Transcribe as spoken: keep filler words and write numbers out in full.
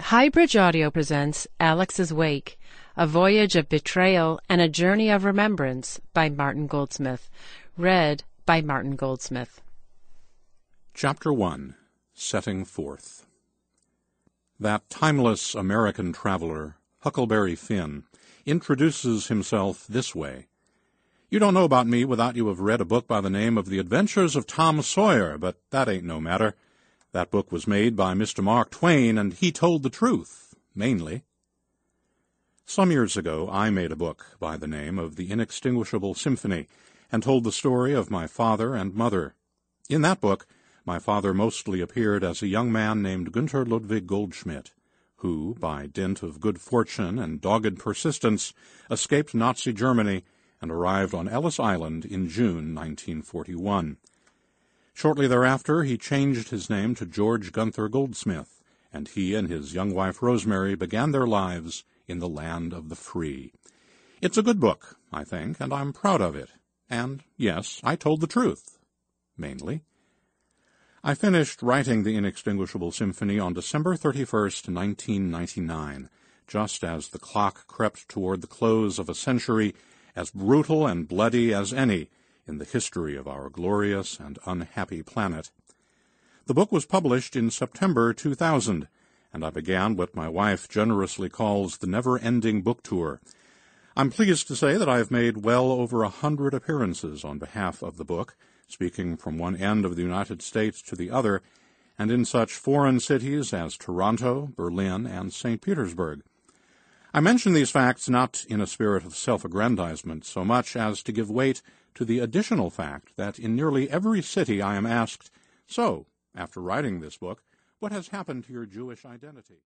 Highbridge Audio presents Alex's Wake, A Voyage of Betrayal and a Journey of Remembrance by Martin Goldsmith. Read by Martin Goldsmith. Chapter one. Setting Forth. That timeless American traveler, Huckleberry Finn, introduces himself this way. You don't know about me without you have read a book by the name of The Adventures of Tom Sawyer, but that ain't no matter. That book was made by Mister Mark Twain, and he told the truth, mainly. Some years ago I made a book by the name of The Inextinguishable Symphony, and told the story of my father and mother. In that book, my father mostly appeared as a young man named Günther Ludwig Goldschmidt, who, by dint of good fortune and dogged persistence, escaped Nazi Germany and arrived on Ellis Island in June nineteen forty-one. Shortly thereafter, he changed his name to George Gunther Goldsmith, and he and his young wife Rosemary began their lives in the land of the free. It's a good book, I think, and I'm proud of it. And, yes, I told the truth. Mainly. I finished writing The Inextinguishable Symphony on December thirty-first, nineteen ninety-nine, just as the clock crept toward the close of a century as brutal and bloody as any in the history of our glorious and unhappy planet. The book was published in September two thousand, and I began what my wife generously calls the never-ending book tour. I'm pleased to say that I have made well over a hundred appearances on behalf of the book, speaking from one end of the United States to the other, and in such foreign cities as Toronto, Berlin, and Saint Petersburg. I mention these facts not in a spirit of self-aggrandizement so much as to give weight to the additional fact that in nearly every city I am asked, "So, after writing this book, what has happened to your Jewish identity?"